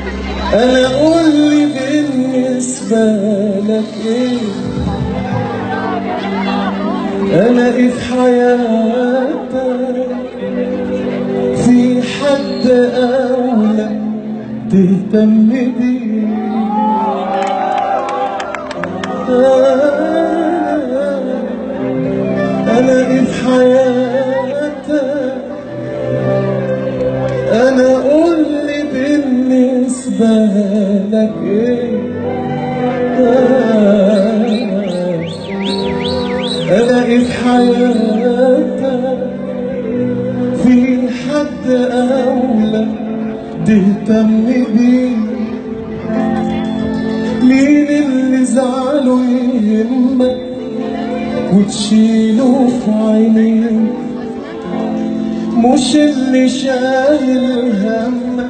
انا قولي بالنسبة لك ايه؟ انا ايه في حياتك؟ في حد اولى تهتم بيه؟ انا ايه في حياتك؟ انا قولي بالنسبة لك ايه؟ انا ايه في حياتك؟ في حد اولى تهتم بيه؟ مين اللي زعله يهمك وتشيله في عينيك؟ مش اللي شايل همك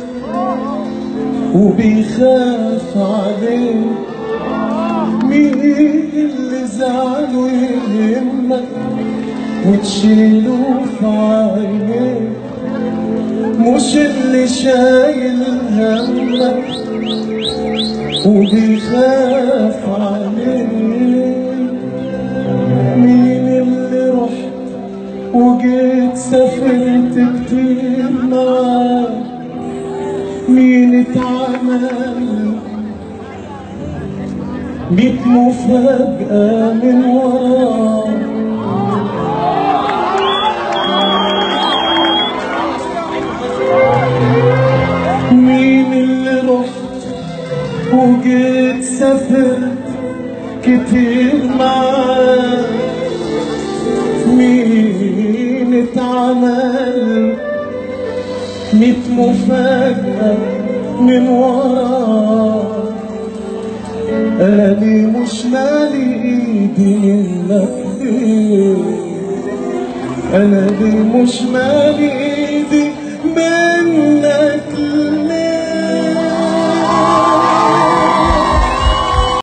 وبيخاف عليك؟ مين اللي زعله يهمك وتشيله في عينيك؟ مش اللي شايل همك وبيخاف عليك؟ مين اللي رحت وجيت سافرت كتير معاك؟ مين اتعمل 100 مفاجأة من وراك؟ مين اللي رحت وجيت سافرت كتير معاك؟ مين اتعمل 100 مفاجأة من وراك؟ أنا ليه مش مالي إيدي منك ليه؟ أنا ليه مش مالي